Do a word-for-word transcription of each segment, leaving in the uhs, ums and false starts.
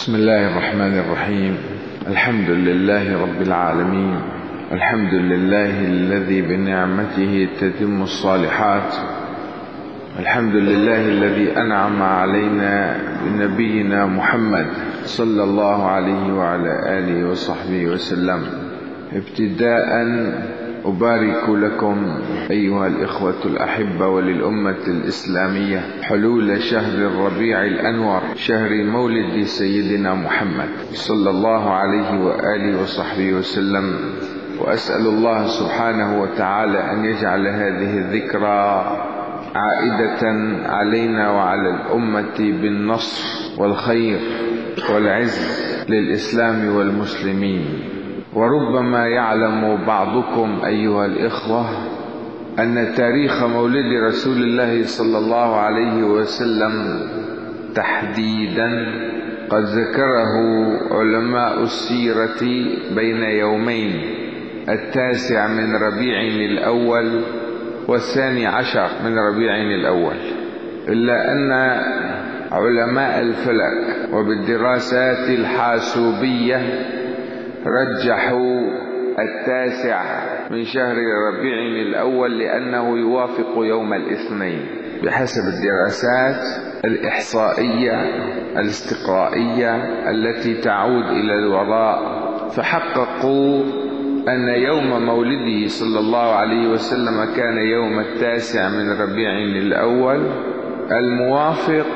بسم الله الرحمن الرحيم. الحمد لله رب العالمين، الحمد لله الذي بنعمته تتم الصالحات، الحمد لله الذي أنعم علينا بنبينا محمد صلى الله عليه وعلى آله وصحبه وسلم. ابتداء أبارك لكم أيها الإخوة الأحبة وللأمة الإسلامية حلول شهر الربيع الأنور، شهر مولد سيدنا محمد صلى الله عليه وآله وصحبه وسلم، وأسأل الله سبحانه وتعالى أن يجعل هذه الذكرى عائدة علينا وعلى الأمة بالنصر والخير والعز للإسلام والمسلمين. وربما يعلم بعضكم أيها الإخوة أن تاريخ مولد رسول الله صلى الله عليه وسلم تحديدا قد ذكره علماء السيرة بين يومين، التاسع من ربيع الأول والثاني عشر من ربيع الأول، إلا أن علماء الفلك وبالدراسات الحاسوبية رجحوا التاسع من شهر ربيع الأول لأنه يوافق يوم الاثنين بحسب الدراسات الإحصائية الاستقرائية التي تعود إلى الوراء. فحققوا أن يوم مولده صلى الله عليه وسلم كان يوم التاسع من ربيع الأول الموافق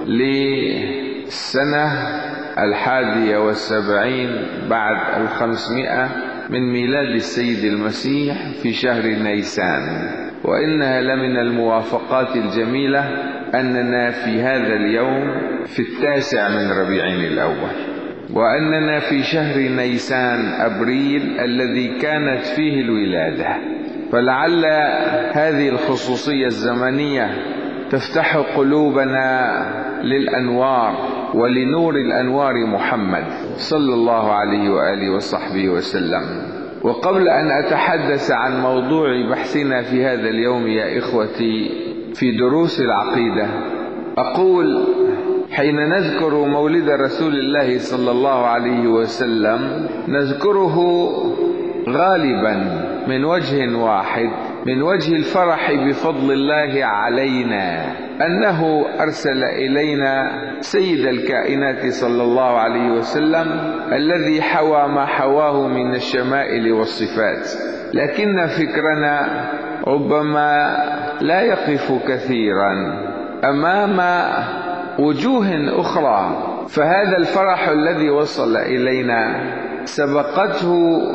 للسنة الحادية والسبعين بعد الخمسمائة من ميلاد السيد المسيح في شهر نيسان. وإنها لمن الموافقات الجميلة أننا في هذا اليوم في التاسع من ربيع الأول، وأننا في شهر نيسان أبريل الذي كانت فيه الولادة. فلعل هذه الخصوصية الزمنية تفتح قلوبنا للأنوار ولنور الأنوار محمد صلى الله عليه وآله وصحبه وسلم. وقبل أن أتحدث عن موضوع بحثنا في هذا اليوم يا إخوتي في دروس العقيدة، أقول حين نذكر مولد رسول الله صلى الله عليه وسلم نذكره غالبا من وجه واحد، من وجه الفرح بفضل الله علينا أنه أرسل إلينا سيد الكائنات صلى الله عليه وسلم الذي حوى ما حواه من الشمائل والصفات. لكن فكرنا ربما لا يقف كثيرا أمام وجوه أخرى. فهذا الفرح الذي وصل إلينا سبقته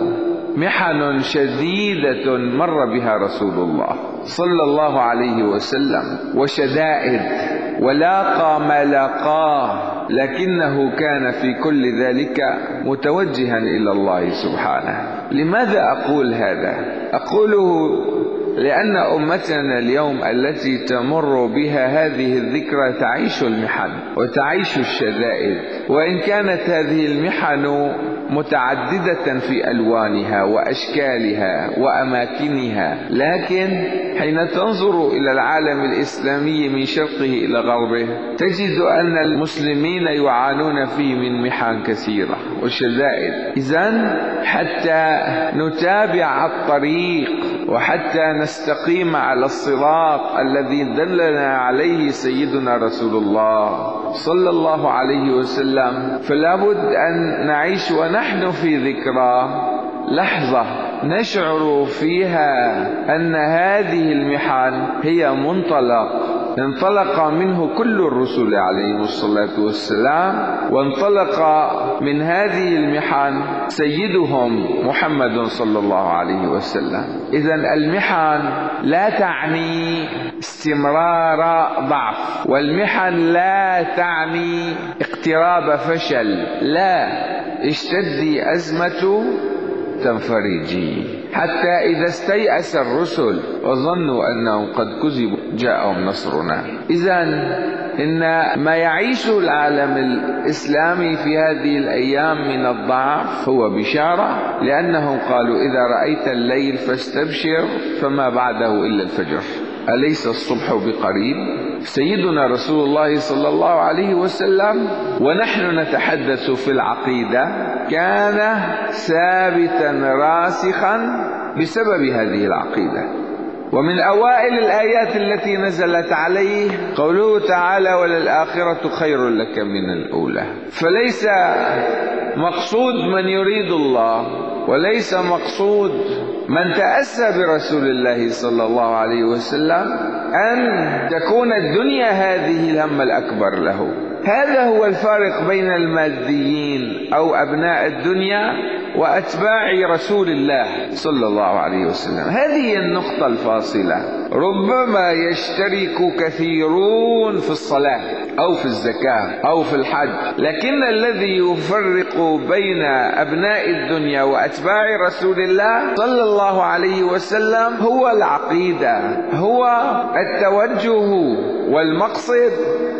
محن شديدة مر بها رسول الله صلى الله عليه وسلم وشدائد، ولاقى ما لاقاه، لكنه كان في كل ذلك متوجها إلى الله سبحانه. لماذا أقول هذا؟ أقوله لأن أمتنا اليوم التي تمر بها هذه الذكرى تعيش المحن وتعيش الشدائد، وإن كانت هذه المحن متعددة في ألوانها وأشكالها وأماكنها، لكن حين تنظر إلى العالم الإسلامي من شرقه إلى غربه تجد أن المسلمين يعانون فيه من محن كثيرة وشدائد. إذن حتى نتابع الطريق وحتى نستقيم على الصراط الذي دلنا عليه سيدنا رسول الله صلى الله عليه وسلم، فلا بد أن نعيش ونحن في ذكرى لحظة نشعر فيها أن هذه المحن هي منطلق انطلق منه كل الرسل عليهم الصلاة والسلام، وانطلق من هذه المحن سيدهم محمد صلى الله عليه وسلم. إذن المحن لا تعني استمرار ضعف، والمحن لا تعني اقتراب فشل، لا، اشتدي أزمة تنفرجي. حتى إذا استيأس الرسل وظنوا أنهم قد كذبوا جاءهم نصرنا. إذن إن ما يعيش العالم الإسلامي في هذه الأيام من الضعف هو بشارة، لأنهم قالوا إذا رأيت الليل فاستبشر فما بعده إلا الفجر، أليس الصبح بقريب؟ سيدنا رسول الله صلى الله عليه وسلم ونحن نتحدث في العقيدة كان ثابتا راسخا بسبب هذه العقيدة. ومن أوائل الآيات التي نزلت عليه قوله تعالى: وللآخرة خير لك من الأولى. فليس مقصود من يريد الله، وليس مقصود من تأسى برسول الله صلى الله عليه وسلم أن تكون الدنيا هذه الهم الأكبر له. هذا هو الفارق بين الماديين أو أبناء الدنيا وأتباع رسول الله صلى الله عليه وسلم. هذه النقطة الفاصلة. ربما يشترك كثيرون في الصلاة أو في الزكاة أو في الحج، لكن الذي يفرق بين أبناء الدنيا وأتباع رسول الله صلى الله عليه وسلم هو العقيدة، هو التوجه والمقصد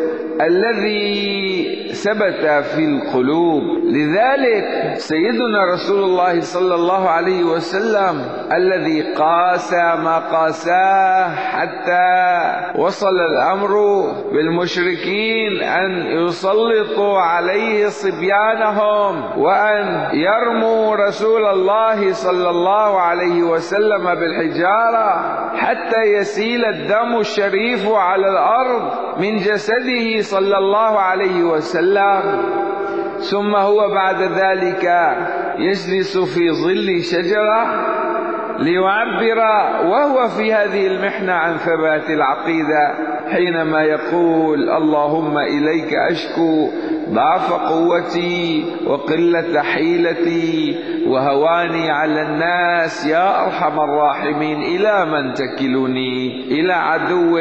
الذي ثبت في القلوب. لذلك سيدنا رسول الله صلى الله عليه وسلم الذي قاسى ما قاساه حتى وصل الأمر بالمشركين أن يسلطوا عليه صبيانهم وأن يرموا رسول الله صلى الله عليه وسلم بالحجارة حتى يسيل الدم الشريف على الأرض من جسده صلى الله عليه وسلم. ثم هو بعد ذلك يجلس في ظل شجرة ليعبر وهو في هذه المحنة عن ثبات العقيدة، حينما يقول: اللهم إليك أشكو ضعف قوتي وقلة حيلتي وهواني على الناس يا أرحم الراحمين، إلى من تكلني؟ إلى عدو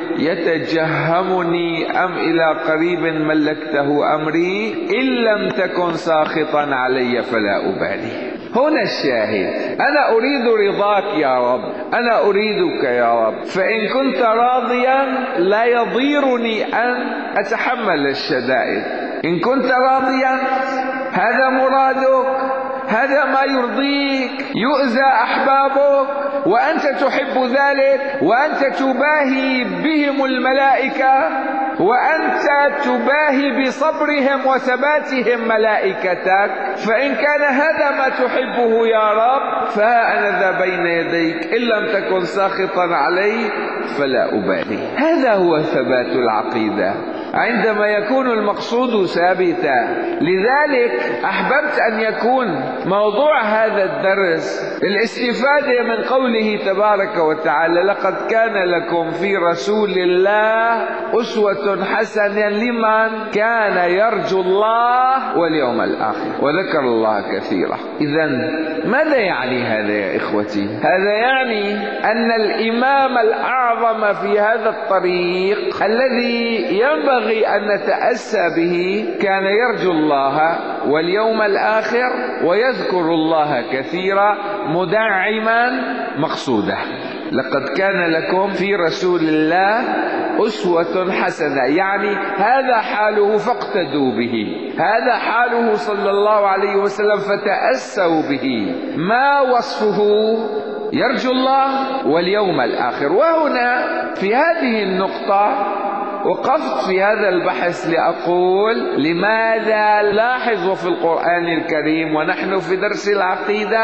يتجهمني أم إلى قريب ملكته أمري؟ إن لم تكن ساخطا علي فلا أبالي. هنا الشاهد: أنا أريد رضاك يا رب، أنا أريدك يا رب، فإن كنت راضيا لا يضيرني أن أتحمل الشدائد. إن كنت راضيا هذا مرادك، هذا ما يرضيك. يؤذى أحبابك وأنت تحب ذلك، وأنت تباهي بهم الملائكة، وأنت تباهي بصبرهم وثباتهم ملائكتك. فإن كان هذا ما تحبه يا رب فها أنا ذا بين يديك، إن لم تكن ساخطا علي فلا أبالي. هذا هو ثبات العقيدة عندما يكون المقصود ثابتا. لذلك أحببت أن يكون موضوع هذا الدرس الاستفادة من قوله تبارك وتعالى: لقد كان لكم في رسول الله أسوة حسنة لمن كان يرجو الله واليوم الآخر وذكر الله كثيرا. إذن ماذا يعني هذا يا إخوتي؟ هذا يعني أن الإمام الأعظم في هذا الطريق الذي ينبغي أن نتأسى به كان يرجو الله واليوم الآخر ويذكر الله كثيرا مدعما مقصوده. لقد كان لكم في رسول الله أسوة حسنة، يعني هذا حاله فاقتدوا به، هذا حاله صلى الله عليه وسلم فتأسوا به. ما وصفه؟ يرجو الله واليوم الآخر. وهنا في هذه النقطة وقفت في هذا البحث لأقول: لماذا لاحظوا في القرآن الكريم ونحن في درس العقيدة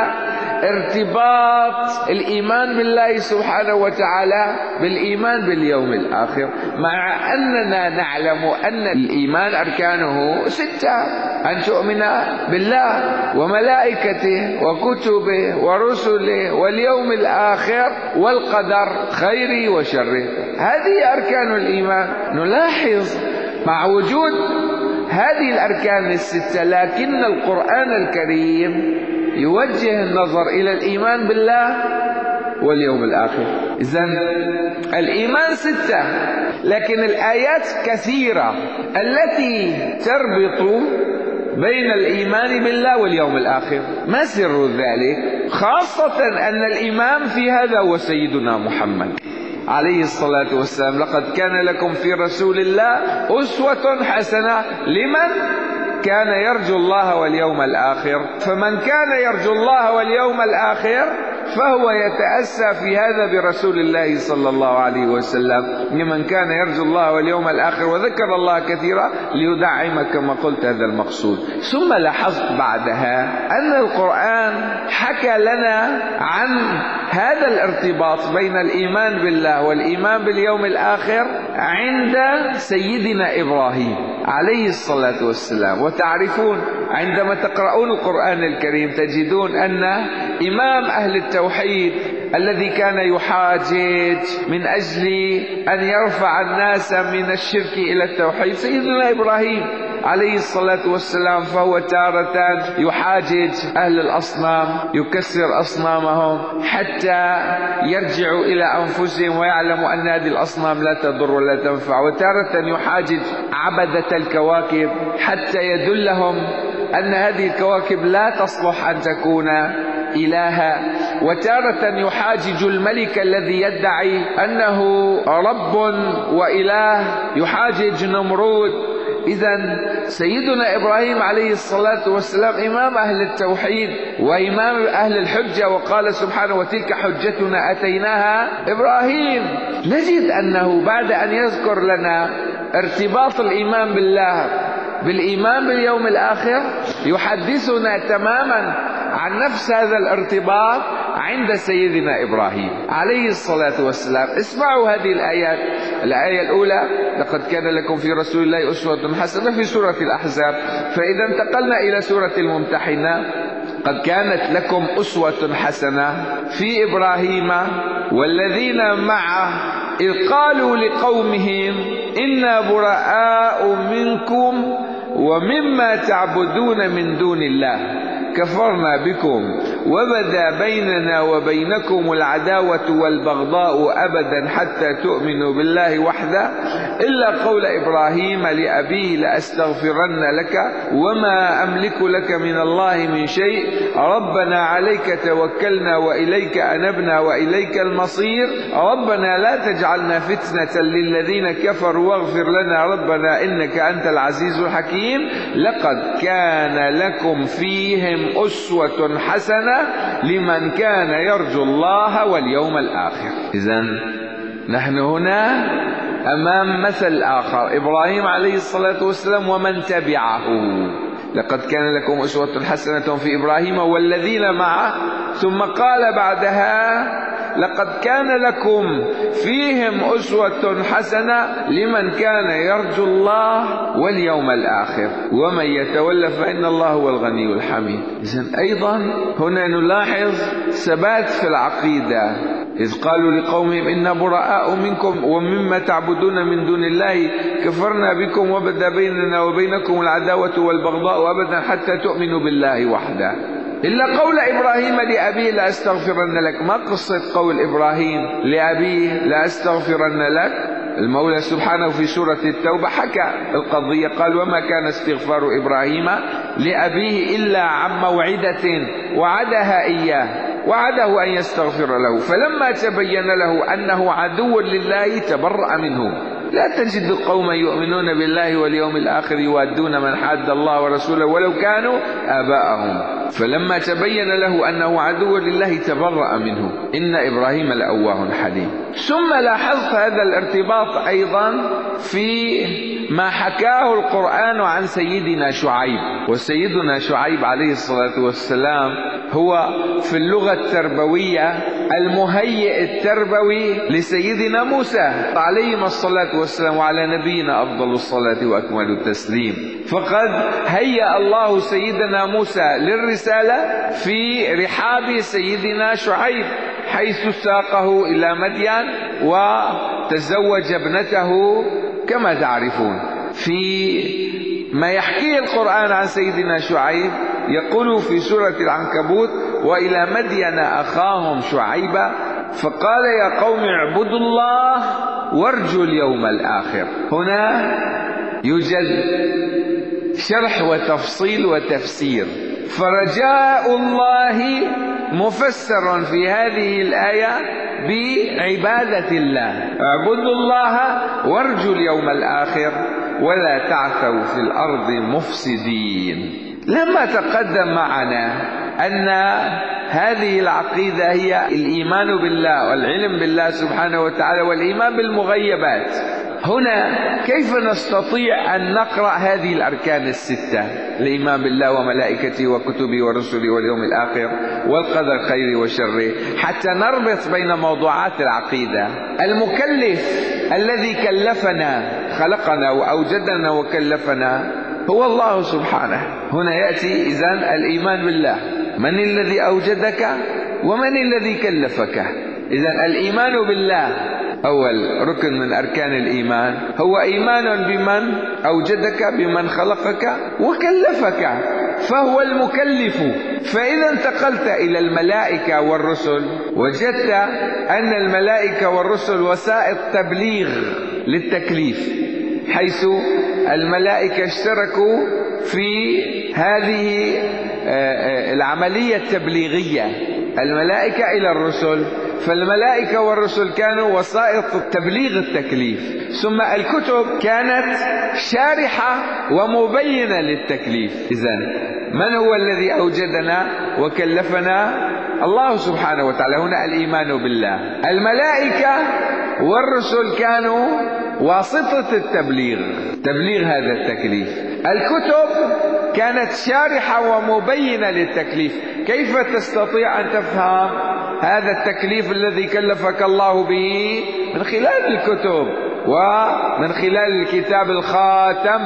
ارتباط الإيمان بالله سبحانه وتعالى بالإيمان باليوم الآخر، مع أننا نعلم أن الإيمان أركانه ستة: أن تؤمن بالله وملائكته وكتبه ورسله واليوم الآخر والقدر خيره وشره. هذه أركان الإيمان. نلاحظ مع وجود هذه الأركان الستة لكن القرآن الكريم يوجه النظر إلى الإيمان بالله واليوم الآخر. إذن الإيمان ستة، لكن الآيات كثيرة التي تربط بين الإيمان بالله واليوم الآخر. ما سر ذلك؟ خاصة أن الإمام في هذا هو سيدنا محمد عليه الصلاة والسلام. لقد كان لكم في رسول الله أسوة حسنة لمن كان يرجو الله واليوم الآخر. فمن كان يرجو الله واليوم الآخر فهو يتأسى في هذا برسول الله صلى الله عليه وسلم، لمن كان يرجو الله واليوم الآخر وذكر الله كثيرا ليدعم كما قلت هذا المقصود. ثم لاحظت بعدها أن القرآن حكى لنا عن هذا الارتباط بين الإيمان بالله والإيمان باليوم الآخر عند سيدنا إبراهيم عليه الصلاة والسلام. وتعرفون عندما تقرؤون القرآن الكريم تجدون أن إمام أهل التوحيد الذي كان يحاجج من أجل أن يرفع الناس من الشرك إلى التوحيد سيدنا إبراهيم عليه الصلاة والسلام، فهو تارة يحاجج أهل الأصنام يكسر أصنامهم حتى يرجعوا إلى أنفسهم ويعلموا أن هذه الأصنام لا تضر ولا تنفع، وتارة يحاجج عبدة الكواكب حتى يدلهم أن هذه الكواكب لا تصلح أن تكون إلها، وتارة يحاجج الملك الذي يدعي أنه رب وإله، يحاجج نمرود. إذن سيدنا إبراهيم عليه الصلاة والسلام إمام أهل التوحيد وإمام أهل الحجة، وقال سبحانه وتلك حجتنا أتيناها إبراهيم. نجد أنه بعد أن يذكر لنا ارتباط الإيمان بالله بالإيمان باليوم الآخر يحدثنا تماما عن نفس هذا الارتباط عند سيدنا إبراهيم عليه الصلاة والسلام. اسمعوا هذه الآيات. الآية الأولى: لقد كان لكم في رسول الله أسوة حسنة، في سورة الأحزاب. فإذا انتقلنا إلى سورة الممتحنة: قد كانت لكم أسوة حسنة في إبراهيم والذين معه إذ قالوا لقومهم إنا براء منكم ومما تعبدون من دون الله كفرنا بكم وبدا بيننا وبينكم العداوة والبغضاء أبدا حتى تؤمنوا بالله وحده إلا قول إبراهيم لأبيه لأستغفرن لك وما أملك لك من الله من شيء ربنا عليك توكلنا وإليك أنبنا وإليك المصير ربنا لا تجعلنا فتنة للذين كفروا واغفر لنا ربنا إنك أنت العزيز الحكيم لقد كان لكم فيهم أسوة حسنة لمن كان يرجو الله واليوم الآخر. إذن نحن هنا أمام مثل آخر، إبراهيم عليه الصلاة والسلام ومن تبعه. لقد كان لكم أسوة حسنة في إبراهيم والذين معه، ثم قال بعدها لقد كان لكم فيهم أسوة حسنة لمن كان يرجو الله واليوم الآخر ومن يتولى فإن الله هو الغني الحميد. إذن أيضا هنا نلاحظ ثبات في العقيدة. إذ قالوا لقومهم إنا براء منكم ومما تعبدون من دون الله كفرنا بكم وبدا بيننا وبينكم العداوة والبغضاء أبدا حتى تؤمنوا بالله وحده إلا قول إبراهيم لأبيه لأستغفرن لك. ما قصة قول إبراهيم لأبيه لأستغفرن لك؟ المولى سبحانه في سورة التوبة حكى القضية، قال وما كان استغفار إبراهيم لأبيه إلا عن موعدة وعدها إياه وعده أن يستغفر له فلما تبين له أنه عدو لله تبرأ منه. لا تجد قوما يؤمنون بالله واليوم الآخر يوادون من حاد الله ورسوله ولو كانوا آباءهم فلما تبين له أنه عدو لله تبرأ منه إن إبراهيم لأواه حليم. ثم لاحظت هذا الارتباط أيضا في ما حكاه القرآن عن سيدنا شعيب. وسيدنا شعيب عليه الصلاة والسلام هو في اللغة التربوية المهيئ التربوي لسيدنا موسى عليه الصلاة والسلام وعلى نبينا أفضل الصلاة وأكمل التسليم. فقد هيأ الله سيدنا موسى للرسالة في رحاب سيدنا شعيب حيث ساقه إلى مدين وتزوج ابنته كما تعرفون. في ما يحكيه القرآن عن سيدنا شعيب يقول في سورة العنكبوت وإلى مدين أخاهم شعيبا فقال يا قوم اعبدوا الله وارجوا اليوم الآخر. هنا يوجد شرح وتفصيل وتفسير. فرجاء الله مفسر في هذه الآية بعبادة الله، اعبدوا الله وارجوا اليوم الآخر ولا تعثوا في الأرض مفسدين. لما تقدم معنا أن هذه العقيدة هي الإيمان بالله والعلم بالله سبحانه وتعالى والإيمان بالمغيبات، هنا كيف نستطيع أن نقرأ هذه الأركان الستة؟ الإيمان بالله وملائكته وكتبه ورسله واليوم الآخر والقدر خيره وشره، حتى نربط بين موضوعات العقيدة. المكلف الذي كلفنا، خلقنا وأوجدنا وكلفنا، هو الله سبحانه. هنا يأتي إذن الإيمان بالله، من الذي أوجدك ومن الذي كلفك. إذن الإيمان بالله أول ركن من أركان الإيمان، هو إيمان بمن أوجدك، بمن خلقك وكلفك، فهو المكلف. فإذا انتقلت إلى الملائكة والرسل وجدت أن الملائكة والرسل وسائط تبليغ للتكليف، حيث الملائكة اشتركوا في هذه العملية التبليغية، الملائكة إلى الرسل، فالملائكة والرسل كانوا وسائط تبليغ التكليف. ثم الكتب كانت شارحة ومبينة للتكليف. إذن من هو الذي أوجدنا وكلفنا؟ الله سبحانه وتعالى. هنا الإيمان بالله. الملائكة والرسل كانوا واسطة التبليغ، تبليغ هذا التكليف. الكتب كانت شارحة ومبينة للتكليف. كيف تستطيع أن تفهم هذا التكليف الذي كلفك الله به؟ من خلال الكتب ومن خلال الكتاب الخاتم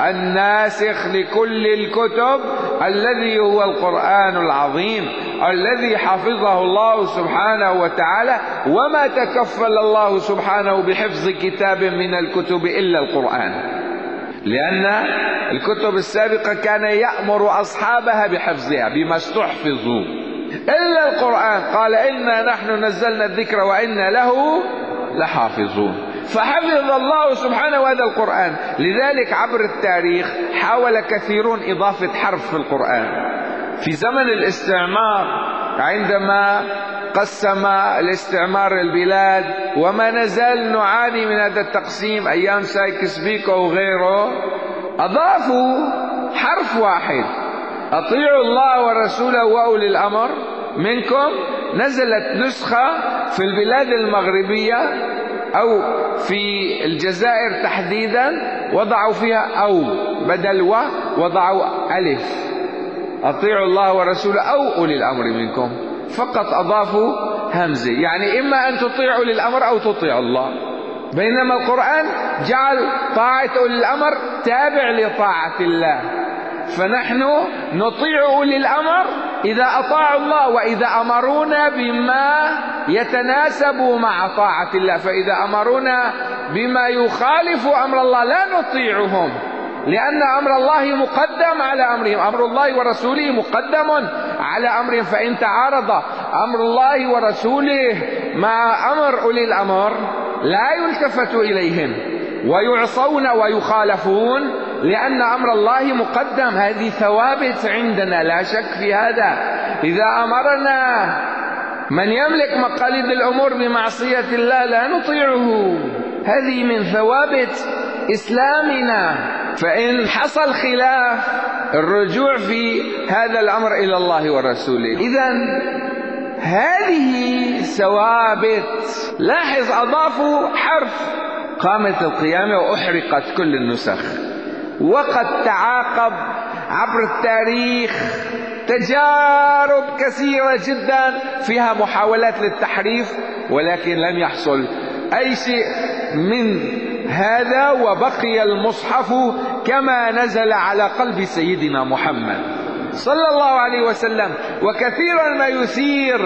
الناسخ لكل الكتب الذي هو القرآن العظيم الذي حفظه الله سبحانه وتعالى. وما تكفل الله سبحانه بحفظ كتاب من الكتب إلا القرآن، لأن الكتب السابقة كان يأمر أصحابها بحفظها بما استحفظوا، إلا القرآن قال إنا نحن نزلنا الذكر وإنا له لحافظون. فحفظ الله سبحانه هذا القرآن. لذلك عبر التاريخ حاول كثيرون إضافة حرف في القرآن. في زمن الاستعمار عندما قسم الاستعمار البلاد، وما نزال نعاني من هذا التقسيم أيام سايكس بيكو وغيره، أضافوا حرف واحد: أطيعوا الله ورسوله وأولي الأمر منكم. نزلت نسخة في البلاد المغربية أو في الجزائر تحديدا وضعوا فيها أو بدل و، وضعوا ألف: أطيعوا الله ورسوله أو أولي الأمر منكم. فقط أضافوا همزة، يعني إما أن تطيعوا للأمر أو تطيعوا الله. بينما القرآن جعل طاعة أولي الأمر تابع لطاعة الله، فنحن نطيع أولي الأمر إذا أطاعوا الله وإذا أمرونا بما يتناسب مع طاعة الله. فإذا أمرونا بما يخالف أمر الله لا نطيعهم، لأن أمر الله مقدم على أمرهم، أمر الله ورسوله مقدم على أمرهم. فإن تعارض أمر الله ورسوله مع أمر أولي الأمر لا يلتفت إليهم ويعصون ويخالفون، لأن أمر الله مقدم. هذه ثوابت عندنا لا شك في هذا. إذا أمرنا من يملك مقاليد الأمور بمعصية الله لا نطيعه، هذه من ثوابت إسلامنا. فإن حصل خلاف الرجوع في هذا الأمر إلى الله ورسوله. إذن هذه ثوابت. لاحظ أضافوا حرف: قامت القيامة وأحرقت كل النسخ. وقد تعاقب عبر التاريخ تجارب كثيرة جدا فيها محاولات للتحريف، ولكن لم يحصل أي شيء من هذا، وبقي المصحف كما نزل على قلب سيدنا محمد صلى الله عليه وسلم. وكثيرا ما يثير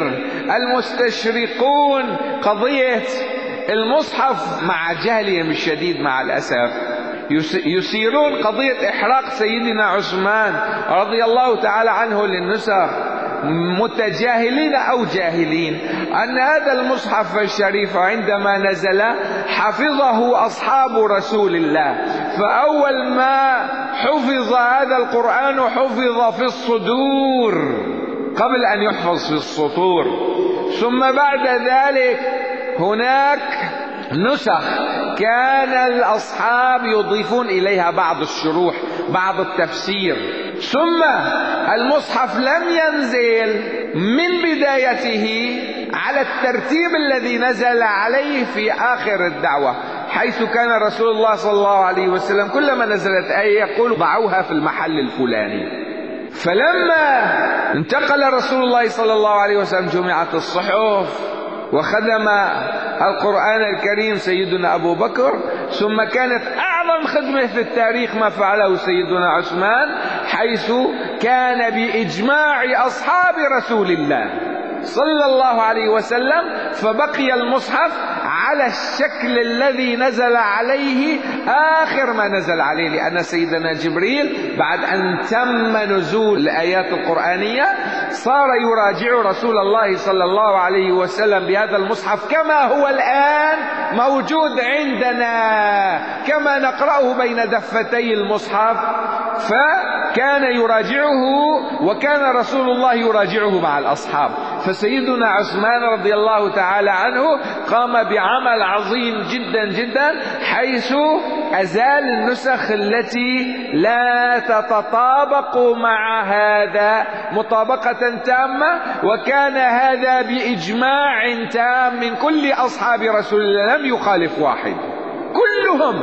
المستشرقون قضية المصحف مع جهلهم الشديد مع الأسف، يثيرون قضية إحراق سيدنا عثمان رضي الله تعالى عنه للنسخ، متجاهلين أو جاهلين أن هذا المصحف الشريف عندما نزل حفظه أصحاب رسول الله. فأول ما حفظ هذا القرآن حفظ في الصدور قبل أن يحفظ في السطور، ثم بعد ذلك هناك نسخ كان الأصحاب يضيفون إليها بعض الشروح، بعض التفسير، ثم المصحف لم ينزل من بدايته على الترتيب الذي نزل عليه في آخر الدعوة، حيث كان رسول الله صلى الله عليه وسلم كلما نزلت آية يقول ضعوها في المحل الفلاني. فلما انتقل رسول الله صلى الله عليه وسلم جمعت الصحف وخدم القرآن الكريم سيدنا أبو بكر، ثم كانت أعظم خدمة في التاريخ ما فعله سيدنا عثمان، حيث كان بإجماع أصحاب رسول الله صلى الله عليه وسلم فبقي المصحف على الشكل الذي نزل عليه آخر ما نزل عليه، لأن سيدنا جبريل بعد أن تم نزول الآيات القرآنية صار يراجع رسول الله صلى الله عليه وسلم بهذا المصحف كما هو الآن موجود عندنا، كما نقرأه بين دفتي المصحف، فكان يراجعه وكان رسول الله يراجعه مع الأصحاب. فسيدنا عثمان رضي الله تعالى عنه قام بعمل عظيم جدا جدا، حيث أزال النسخ التي لا تتطابق مع هذا مطابقة تامة، وكان هذا بإجماع تام من كل أصحاب رسول الله، لم يخالف واحد، كلهم،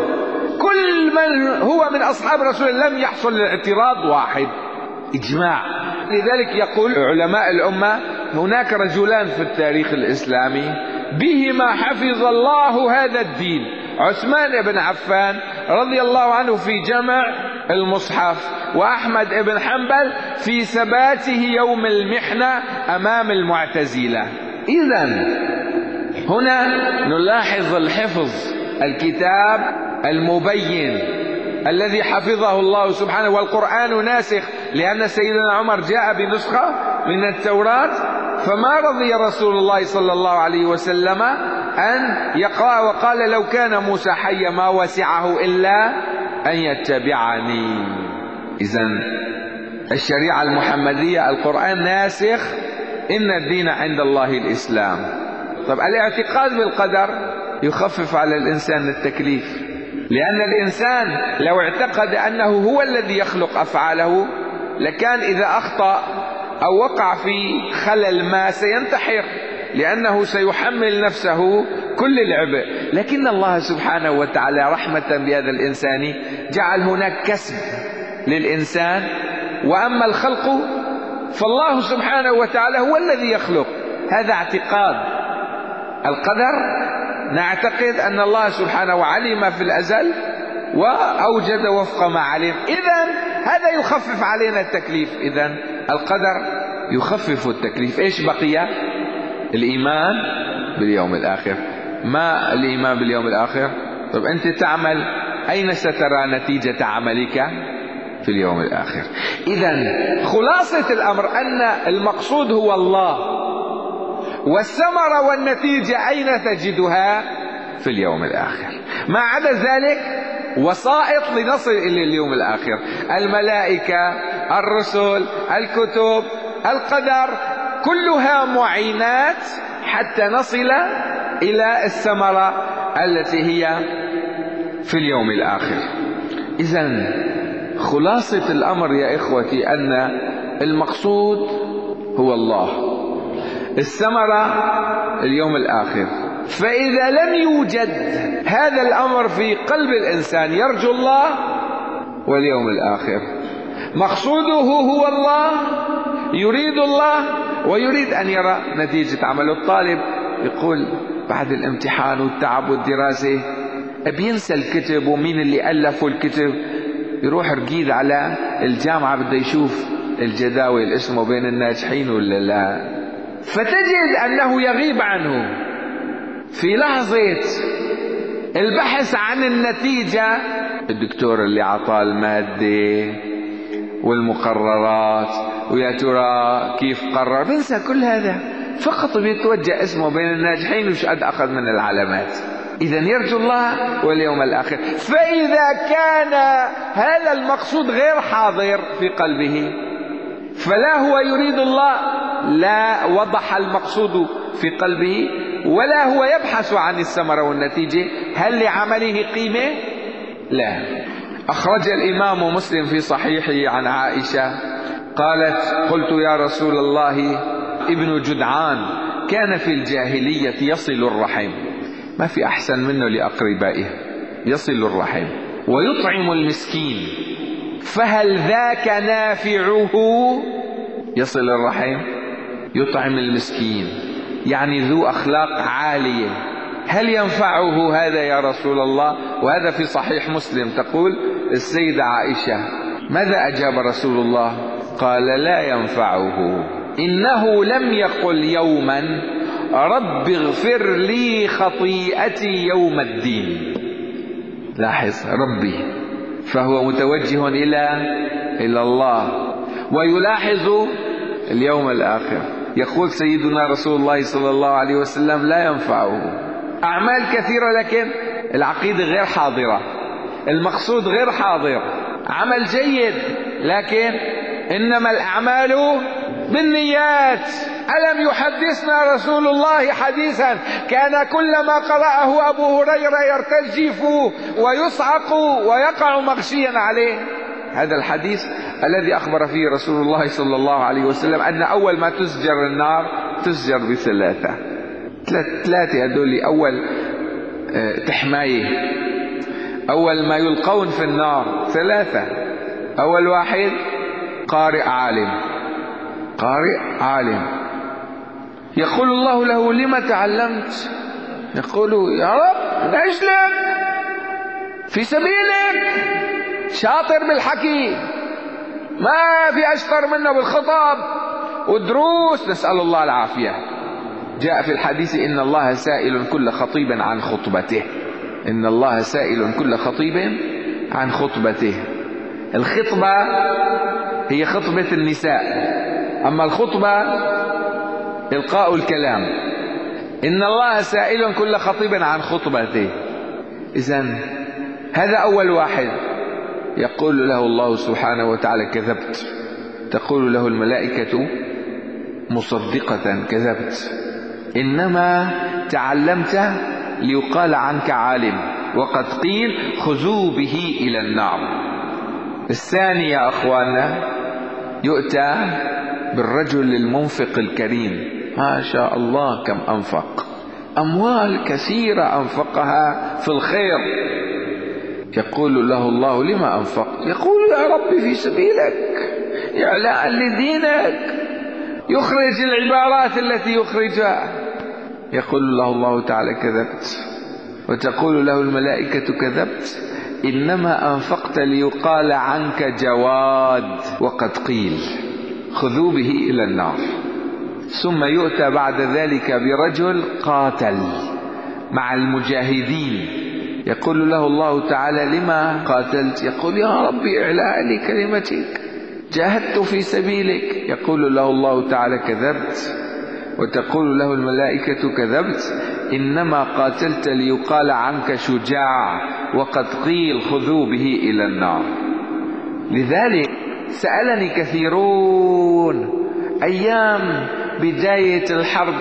كل من هو من أصحاب رسول الله لم يحصل الاعتراض واحد، إجماع. لذلك يقول علماء الأمة هناك رجلان في التاريخ الإسلامي بهما حفظ الله هذا الدين، عثمان بن عفان رضي الله عنه في جمع المصحف، وأحمد بن حنبل في ثباته يوم المحنة أمام المعتزلة. إذن هنا نلاحظ الحفظ، الكتاب المبين الذي حفظه الله سبحانه، والقرآن ناسخ، لأن سيدنا عمر جاء بنسخة من التوراة فما رضي رسول الله صلى الله عليه وسلم أن يقرأ، وقال لو كان موسى حيا ما وسعه إلا أن يتبعني. إذن الشريعة المحمدية القرآن ناسخ، إن الدين عند الله الإسلام. طب الاعتقاد بالقدر يخفف على الإنسان التكليف، لأن الإنسان لو اعتقد أنه هو الذي يخلق أفعاله لكان إذا أخطأ أو وقع في خلل ما سينتحر، لأنه سيحمل نفسه كل العبء. لكن الله سبحانه وتعالى رحمة بهذا الإنسان جعل هناك كسب للإنسان، وأما الخلق فالله سبحانه وتعالى هو الذي يخلق. هذا اعتقاد القدر، نعتقد أن الله سبحانه علم في الأزل وأوجد وفق ما علم، إذن هذا يخفف علينا التكليف. إذن القدر يخفف التكليف. إيش بقي؟ الإيمان باليوم الآخر. ما الإيمان باليوم الآخر؟ طب أنت تعمل، أين سترى نتيجة عملك في اليوم الآخر؟ إذن خلاصة الأمر أن المقصود هو الله، والثمرة والنتيجة أين تجدها؟ في اليوم الآخر. ما عدا ذلك وسائط لنصل إلى اليوم الآخر، الملائكة، الرسل، الكتب، القدر، كلها معينات حتى نصل إلى الثمرة التي هي في اليوم الآخر. إذن خلاصة الأمر يا إخوتي أن المقصود هو الله، الثمرة اليوم الآخر. فإذا لم يوجد هذا الأمر في قلب الإنسان يرجو الله واليوم الآخر، مقصوده هو الله، يريد الله ويريد أن يرى نتيجة عمله. الطالب يقول بعد الامتحان والتعب والدراسة بينسى الكتب ومين اللي ألفوا الكتب، يروح رقيد على الجامعة بده يشوف الجداول اسمه بين الناجحين ولا لا، فتجد أنه يغيب عنه في لحظة البحث عن النتيجة. الدكتور اللي عطاه المادة والمقررات ويا ترى كيف قرر، بنسى كل هذا، فقط بيتوجه اسمه بين الناجحين وش قد أخذ من العلامات. إذن يرجو الله واليوم الآخر. فإذا كان هذا المقصود غير حاضر في قلبه، فلا هو يريد الله، لا وضح المقصود في قلبه، ولا هو يبحث عن الثمرة والنتيجة. هل لعمله قيمة؟ لا. أخرج الإمام مسلم في صحيحه عن عائشة قالت: قلت يا رسول الله، ابن جدعان كان في الجاهلية يصل الرحم، ما في أحسن منه لأقربائه، يصل الرحم ويطعم المسكين، فهل ذاك نافعه؟ يصل الرحم يطعم المسكين، يعني ذو أخلاق عالية، هل ينفعه هذا يا رسول الله؟ وهذا في صحيح مسلم. تقول السيدة عائشة: ماذا أجاب رسول الله؟ قال: لا ينفعه، إنه لم يقل يوما رب اغفر لي خطيئتي يوم الدين. لاحظ، ربي، فهو متوجه إلى إلى الله ويلاحظ اليوم الآخر. يقول سيدنا رسول الله صلى الله عليه وسلم: لا ينفعه. أعمال كثيرة لكن العقيدة غير حاضرة، المقصود غير حاضر. عمل جيد لكن إنما الأعمال بالنيات. ألم يحدثنا رسول الله حديثا كان كلما قرأه أبو هريرة يرتجف ويصعق ويقع مغشيا عليه؟ هذا الحديث الذي أخبر فيه رسول الله صلى الله عليه وسلم أن أول ما تسجر النار تسجر بثلاثة. ثلاثة هذول أول تحماية، أول ما يلقون في النار ثلاثة. أول واحد قارئ عالم، قارئ عالم يقول الله له: لما تعلمت؟ يقول: يا رب لأجلك، في سبيلك، شاطر بالحكي، ما في أشطر منه بالخطب والدروس، نسأل الله العافية. جاء في الحديث: إن الله سائل كل خطيب عن خطبته، إن الله سائل كل خطيب عن خطبته. الخطبة هي خطبة النساء، أما الخطبة إلقاء الكلام. إن الله سائل كل خطيب عن خطبته. إذن هذا أول واحد يقول له الله سبحانه وتعالى: كذبت. تقول له الملائكة: مصدقة، كذبت، إنما تعلمت ليقال عنك عالم، وقد قيل خذوا به إلى النار. الثاني يا أخواننا يؤتى بالرجل المنفق الكريم، ما شاء الله كم أنفق، أموال كثيرة أنفقها في الخير. يقول له الله: لما أنفق؟ يقول: يا رب في سبيلك، إعلاء لدينك، يخرج العبارات التي يخرجها. يقول له الله تعالى: كذبت. وتقول له الملائكة: كذبت، إنما أنفقت ليقال عنك جواد، وقد قيل خذوا به إلى النار. ثم يؤتى بعد ذلك برجل قاتل مع المجاهدين. يقول له الله تعالى: لما قاتلت؟ يقول: يا رب إعلاء لكلمتك، جاهدت في سبيلك. يقول له الله تعالى: كذبت. وتقول له الملائكة: كذبت، إنما قاتلت ليقال عنك شجاع، وقد قيل خذوا به إلى النار. لذلك سألني كثيرون أيام بداية الحرب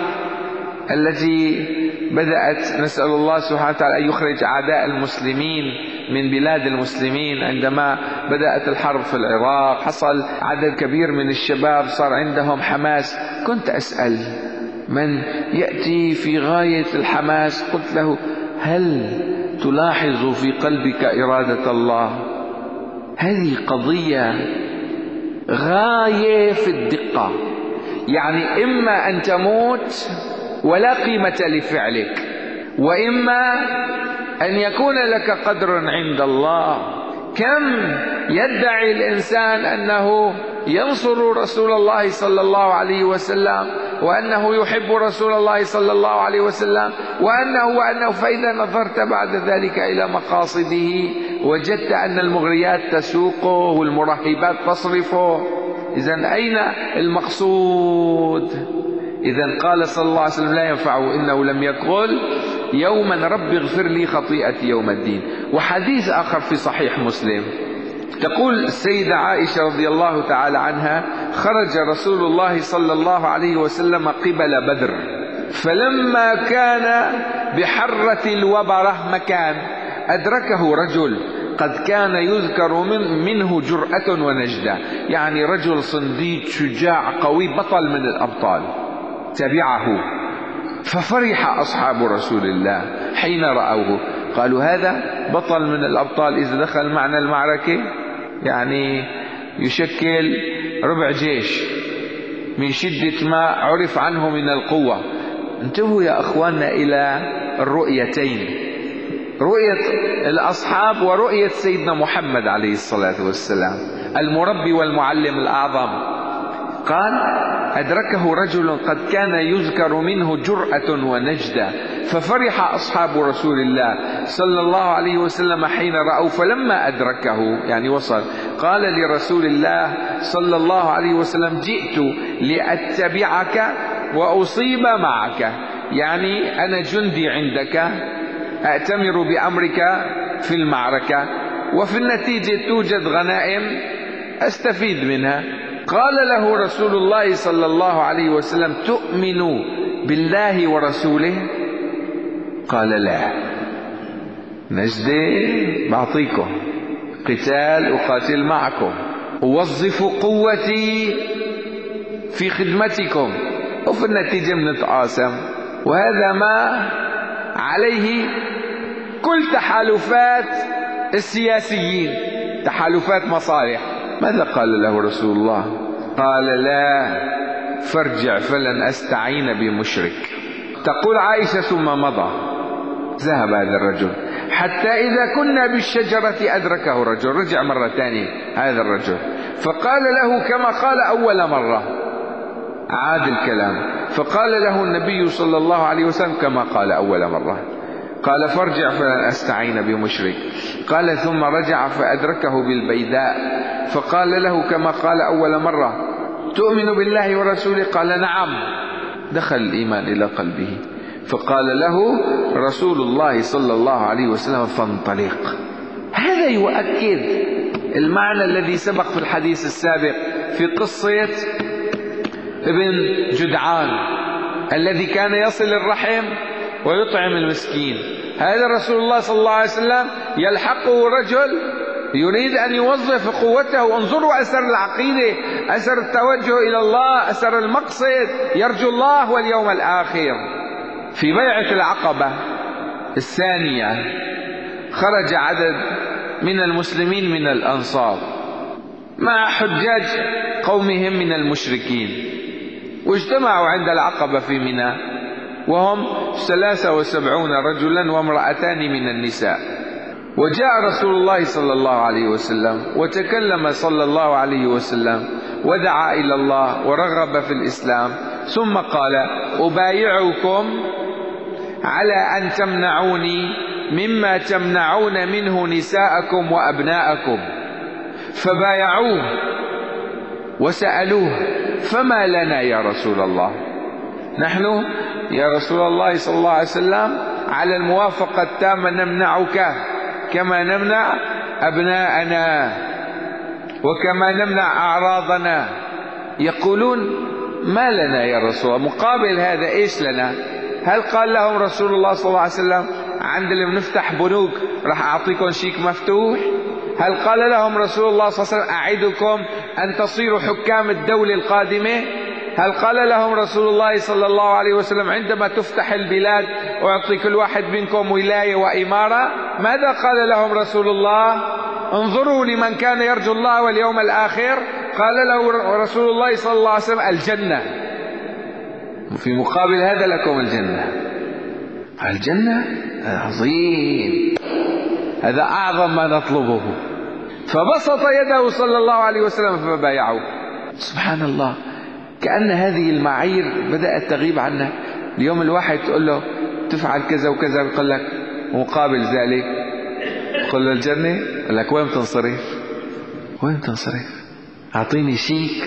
التي بدأت، نسأل الله سبحانه وتعالى أن يخرج أعداء المسلمين من بلاد المسلمين. عندما بدأت الحرب في العراق حصل عدد كبير من الشباب صار عندهم حماس. كنت أسأل من يأتي في غاية الحماس، قلت له: هل تلاحظ في قلبك إرادة الله؟ هذه قضية غاية في الدقة، يعني إما أن تموت ولا قيمة لفعلك، وإما أن يكون لك قدر عند الله. كم يدعي الإنسان أنه ينصر رسول الله صلى الله عليه وسلم، وأنه يحب رسول الله صلى الله عليه وسلم، وأنه وأنه فإذا نظرت بعد ذلك إلى مقاصده وجدت أن المغريات تسوقه والمرهبات تصرفه. إذن أين المقصود؟ إذن قال صلى الله عليه وسلم: لا ينفعه، إنه لم يقل يوما رب اغفر لي خطيئتي يوم الدين. وحديث آخر في صحيح مسلم تقول السيدة عائشة رضي الله تعالى عنها: خرج رسول الله صلى الله عليه وسلم قبل بدر فلما كان بحرة الوبرة مكان أدركه رجل قد كان يذكر من منه جرأة ونجدة، يعني رجل صنديد شجاع قوي بطل من الأبطال. تبعه ففرح أصحاب رسول الله حين رأوه، قالوا هذا بطل من الأبطال إذا دخل معنا المعركة يعني يشكل ربع جيش من شدة ما عرف عنه من القوة. انتبهوا يا أخواننا إلى الرؤيتين، رؤية الأصحاب ورؤية سيدنا محمد عليه الصلاة والسلام المربي والمعلم الأعظم. قال أدركه رجل قد كان يذكر منه جرأة ونجدة، ففرح أصحاب رسول الله صلى الله عليه وسلم حين رأوا، فلما أدركه يعني وصل قال لرسول الله صلى الله عليه وسلم جئت لأتبعك وأصيب معك، يعني أنا جندي عندك أأتمر بأمرك في المعركة، وفي النتيجة توجد غنائم أستفيد منها. قال له رسول الله صلى الله عليه وسلم تؤمن بالله ورسوله؟ قال لا. نجدي بعطيكم قتال أقاتل معكم، أوظف قوتي في خدمتكم، وفي النتيجة بنتقاسم. وهذا ما عليه كل تحالفات السياسيين، تحالفات مصالح. ماذا قال له رسول الله؟ قال لا، فارجع فلن أستعين بمشرك. تقول عائشة ثم مضى، ذهب هذا الرجل حتى إذا كنا بالشجرة أدركه الرجل، رجع مرة ثانية هذا الرجل فقال له كما قال أول مرة، عاد الكلام، فقال له النبي صلى الله عليه وسلم كما قال أول مرة، قال فارجع فلن أستعين بمشرك. قال ثم رجع فأدركه بالبيداء فقال له كما قال أول مرة تؤمن بالله ورسوله؟ قال نعم. دخل الإيمان إلى قلبه، فقال له رسول الله صلى الله عليه وسلم فانطلق. هذا يؤكد المعنى الذي سبق في الحديث السابق في قصة ابن جدعان الذي كان يصل الرحم ويطعم المسكين. هذا رسول الله صلى الله عليه وسلم يلحقه رجل يريد أن يوظف قوته. انظروا أثر العقيدة، أثر التوجه إلى الله، أثر المقصد، يرجو الله واليوم الآخر. في بيعة العقبة الثانية خرج عدد من المسلمين من الأنصار مع حجاج قومهم من المشركين، واجتمعوا عند العقبة في منى، وهم ثلاثة وسبعون رجلا وامرأتان من النساء. وجاء رسول الله صلى الله عليه وسلم وتكلم صلى الله عليه وسلم ودعا إلى الله ورغب في الإسلام، ثم قال أبايعكم على أن تمنعوني مما تمنعون منه نساءكم وأبناءكم. فبايعوه وسألوه فما لنا يا رسول الله؟ نحن يا رسول الله صلى الله عليه وسلم على الموافقة التامة نمنعك كما نمنع أبناءنا وكما نمنع أعراضنا. يقولون ما لنا يا رسول الله؟ مقابل هذا إيش لنا؟ هل قال لهم رسول الله صلى الله عليه وسلم عندما بنفتح بنوك راح أعطيكم شيك مفتوح؟ هل قال لهم رسول الله صلى الله عليه وسلم أعدكم أن تصيروا حكام الدولة القادمة؟ هل قال لهم رسول الله صلى الله عليه وسلم عندما تفتح البلاد أعطي كل واحد منكم ولاية وإمارة؟ ماذا قال لهم رسول الله؟ انظروا لمن كان يرجو الله واليوم الآخر، قال له رسول الله صلى الله عليه وسلم الجنة، في مقابل هذا لكم الجنة. الجنة عظيم، هذا أعظم ما نطلبه. فبسط يده صلى الله عليه وسلم فبايعوا. سبحان الله، كأن هذه المعايير بدأت تغيب عنا. اليوم الواحد تقول له تفعل كذا وكذا، يقول لك مقابل ذلك قل له الجنة، يقول لك وين تنصرف؟ وين تنصرف؟ أعطيني شيك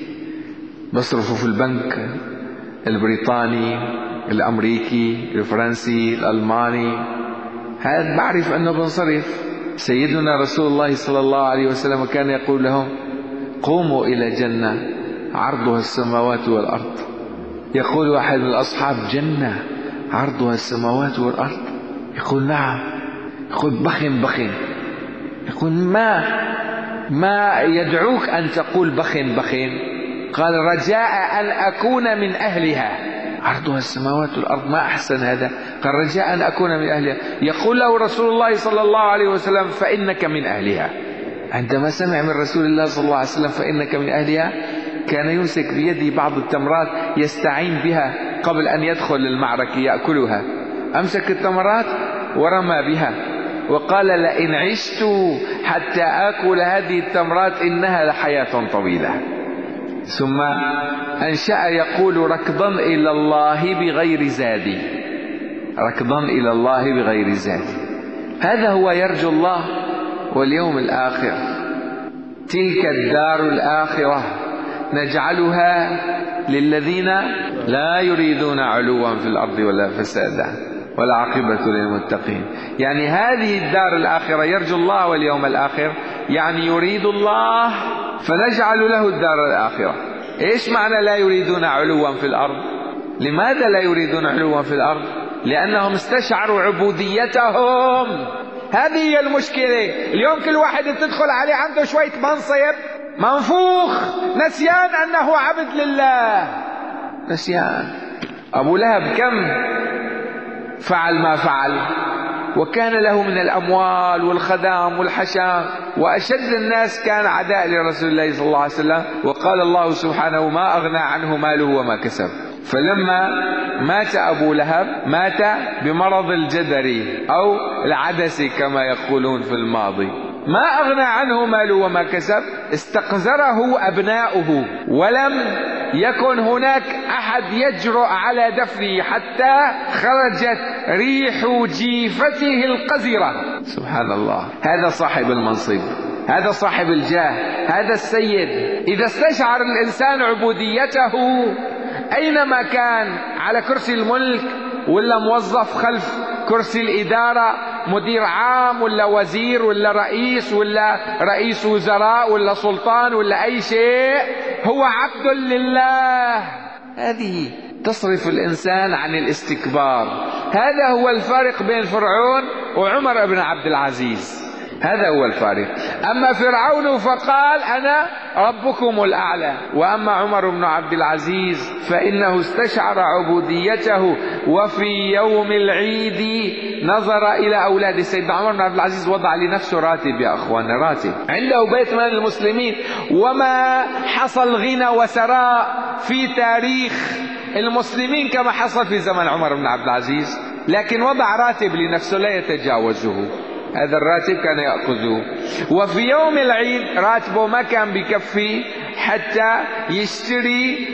بصرفه في البنك البريطاني الأمريكي الفرنسي الألماني، هذا بعرف أنه بنصرف. سيدنا رسول الله صلى الله عليه وسلم كان يقول لهم قوموا إلى جنة عرضها السماوات والأرض يقول واحد من الأصحاب: جنة عرضها السماوات والأرض. يقول: نعم. يقول: بخن بخن. يقول: ما ما يدعوك أن تقول بخن بخن؟ قال: رجاء أن أكون من أهلها. عرضها السماوات والأرض، ما أحسن هذا. قال: رجاء أن أكون من أهلها. يقول له رسول الله صلى الله عليه وسلم: فإنك من أهلها. عندما سمع من رسول الله صلى الله عليه وسلم فإنك من أهلها، كان يمسك بيده بعض التمرات يستعين بها قبل أن يدخل المعركة يأكلها. أمسك التمرات ورمى بها وقال: لئن عشت حتى آكل هذه التمرات إنها لحياة طويلة. ثم أنشأ يقول: ركضا إلى الله بغير زادي، ركضا إلى الله بغير زادي. هذا هو يرجو الله واليوم الآخر. تلك الدار الآخرة نجعلها للذين لا يريدون علوا في الأرض ولا فسادا والعاقبة للمتقين. يعني هذه الدار الآخرة يرجو الله واليوم الآخر، يعني يريد الله فنجعل له الدار الآخرة. إيش معنى لا يريدون علوا في الأرض؟ لماذا لا يريدون علوا في الأرض؟ لأنهم استشعروا عبوديتهم. هذه هي المشكلة. اليوم كل واحد تدخل عليه عنده شوية منصب، منفوخ، نسيان أنه عبد لله، نسيان. أبو لهب كم فعل ما فعل، وكان له من الأموال والخدام والحشام، وأشد الناس كان عداء لرسول الله صلى الله عليه وسلم. وقال الله سبحانه: ما أغنى عنه ماله وما كسب. فلما مات أبو لهب مات بمرض الجدري أو العدسي كما يقولون في الماضي. ما أغنى عنه ماله وما كسب. استقذره أبناؤه ولم يكن هناك أحد يجرؤ على دفنه حتى خرجت ريح جيفته القذرة. سبحان الله. هذا صاحب المنصب، هذا صاحب الجاه، هذا السيد. إذا استشعر الإنسان عبوديته أينما كان، على كرسي الملك ولا موظف خلف كرسي الإدارة، مدير عام ولا وزير ولا رئيس ولا رئيس وزراء ولا سلطان ولا أي شيء، هو عبد لله. هذه تصرف الإنسان عن الاستكبار. هذا هو الفارق بين فرعون وعمر بن عبد العزيز. هذا هو الفارق. أما فرعون فقال: أنا ربكم الأعلى، وأما عمر بن عبد العزيز فإنه استشعر عبوديته. وفي يوم العيد نظر إلى أولاده. سيدنا عمر بن عبد العزيز وضع لنفسه راتب يا أخوان، راتب عنده بيت مال المسلمين، وما حصل غنى وثراء في تاريخ المسلمين كما حصل في زمن عمر بن عبد العزيز، لكن وضع راتب لنفسه لا يتجاوزه. هذا الراتب كان يأخذه. وفي يوم العيد راتبه ما كان بكفي حتى يشتري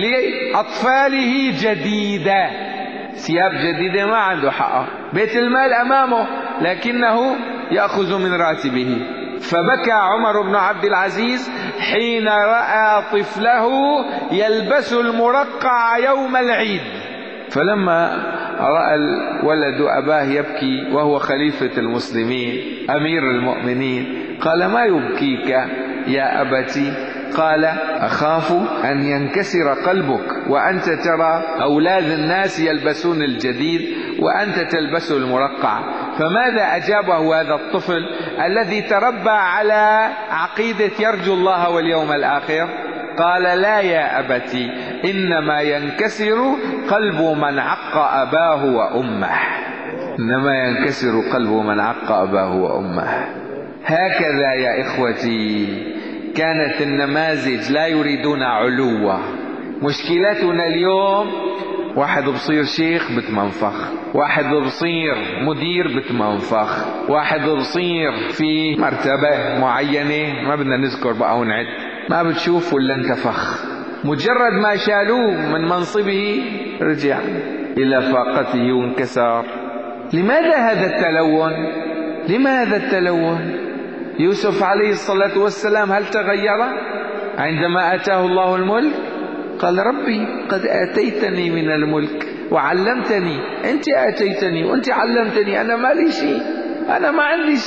لأطفاله جديدة، ثياب جديدة ما عنده حقه، بيت المال أمامه لكنه يأخذ من راتبه. فبكى عمر بن عبد العزيز حين رأى طفله يلبس المرقع يوم العيد. فلما رأى الولد أباه يبكي وهو خليفة المسلمين أمير المؤمنين قال: ما يبكيك يا أبتي؟ قال: أخاف أن ينكسر قلبك وأنت ترى أولاد الناس يلبسون الجديد وأنت تلبس المرقع. فماذا أجابه هذا الطفل الذي تربى على عقيدة يرجو الله واليوم الآخر؟ قال: لا يا أبتي، إنما ينكسر قلب من عق أباه وأمه، إنما ينكسر قلب من عق أباه وأمه. هكذا يا إخوتي كانت النماذج، لا يريدون علوا. مشكلتنا اليوم واحد بصير شيخ بتمنفخ، واحد بصير مدير بتمنفخ، واحد بصير في مرتبة معينة ما بدنا نذكر بقى ونعد، ما بتشوف ولا انتفخ. مجرد ما شالوه من منصبه رجع إلى فاقته وانكسر. لماذا هذا التلون؟ لماذا التلون؟ يوسف عليه الصلاة والسلام هل تغير عندما أتاه الله الملك؟ قال: ربي قد آتيتني من الملك وعلمتني. أنت آتيتني وأنت علمتني، أنا ما لي شيء، أنا ما عندي شيء.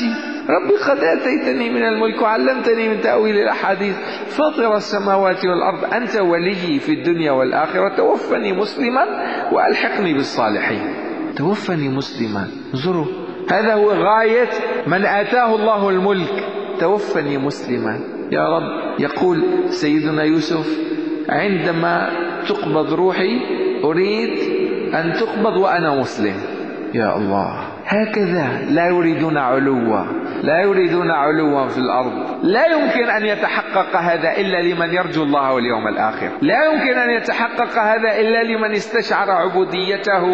ربي قد آتيتني من الملك وعلمتني من تأويل الأحاديث فاطر السماوات والأرض أنت وليي في الدنيا والآخرة توفني مسلما وألحقني بالصالحين. توفني مسلما، انظروا هذا هو غاية من آتاه الله الملك، توفني مسلما. يا رب، يقول سيدنا يوسف عندما تقبض روحي أريد أن تقبض وأنا مسلم. يا الله، هكذا لا يريدون علوا، لا يريدون علوا في الأرض. لا يمكن أن يتحقق هذا إلا لمن يرجو الله واليوم الآخر، لا يمكن أن يتحقق هذا إلا لمن استشعر عبوديته.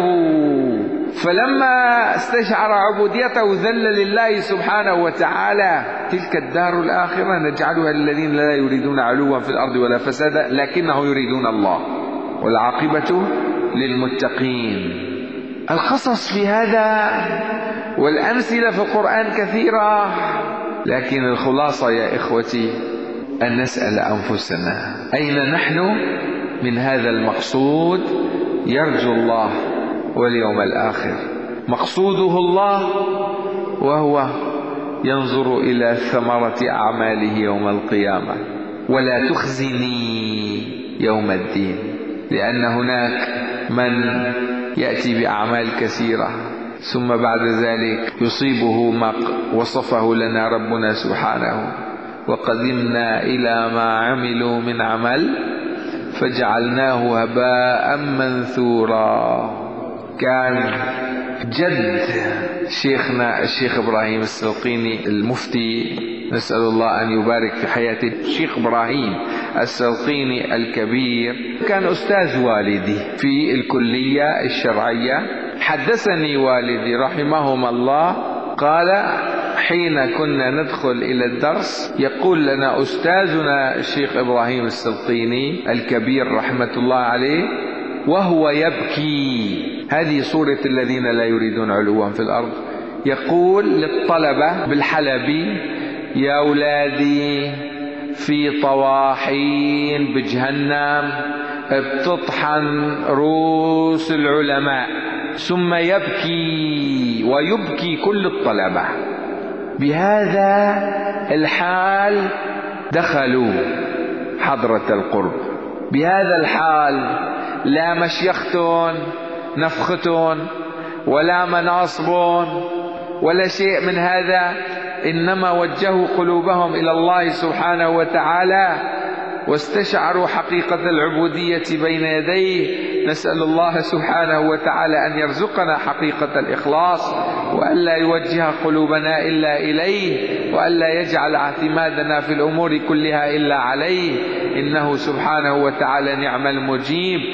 فلما استشعر عبوديته ذل لله سبحانه وتعالى. تلك الدار الآخرة نجعلها للذين لا يريدون علوا في الأرض ولا فسادا لكنه يريدون الله، والعاقبة للمتقين. القصص في هذا والأمثلة في القرآن كثيرة، لكن الخلاصة يا إخوتي أن نسأل أنفسنا أين نحن من هذا المقصود؟ يرجو الله واليوم الآخر، مقصوده الله، وهو ينظر إلى ثمرة أعماله يوم القيامة. ولا تخزني يوم الدين، لأن هناك من يأتي بأعمال كثيرة ثم بعد ذلك يصيبه ما وصفه لنا ربنا سبحانه: وقدمنا إلى ما عملوا من عمل فجعلناه هباء منثورا. كان جد شيخنا الشيخ إبراهيم السلقيني المفتي، نسأل الله أن يبارك في حياته، الشيخ إبراهيم السلقيني الكبير كان أستاذ والدي في الكلية الشرعية. حدثني والدي رحمهما الله قال حين كنا ندخل إلى الدرس يقول لنا أستاذنا الشيخ إبراهيم السلقيني الكبير رحمة الله عليه وهو يبكي، هذه صورة الذين لا يريدون علوا في الأرض، يقول للطلبة بالحلبي: يا أولادي في طواحين بجهنم بتطحن رؤوس العلماء. ثم يبكي ويبكي كل الطلبة. بهذا الحال دخلوا حضرة القرب، بهذا الحال لا مشيختون نفختون ولا مناصبون ولا شيء من هذا، إنما وجهوا قلوبهم إلى الله سبحانه وتعالى واستشعروا حقيقة العبودية بين يديه. نسأل الله سبحانه وتعالى أن يرزقنا حقيقة الإخلاص، وأن لا يوجه قلوبنا إلا إليه، وأن لا يجعل اعتمادنا في الأمور كلها إلا عليه، إنه سبحانه وتعالى نعم المجيب.